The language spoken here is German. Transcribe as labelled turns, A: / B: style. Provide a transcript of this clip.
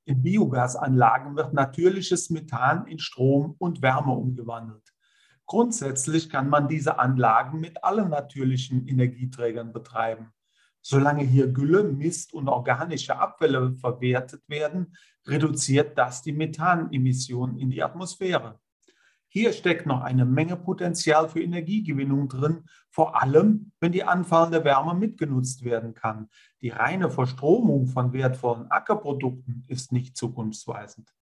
A: In Biogasanlagen wird natürliches Methan in Strom und Wärme umgewandelt. Grundsätzlich kann man diese Anlagen mit allen natürlichen Energieträgern betreiben. Solange hier Gülle, Mist und organische Abfälle verwertet werden, reduziert das die Methanemissionen in die Atmosphäre. Hier steckt noch eine Menge Potenzial für Energiegewinnung drin, vor allem wenn die anfallende Wärme mitgenutzt werden kann. Die reine Verstromung von wertvollen Ackerprodukten ist nicht zukunftsweisend.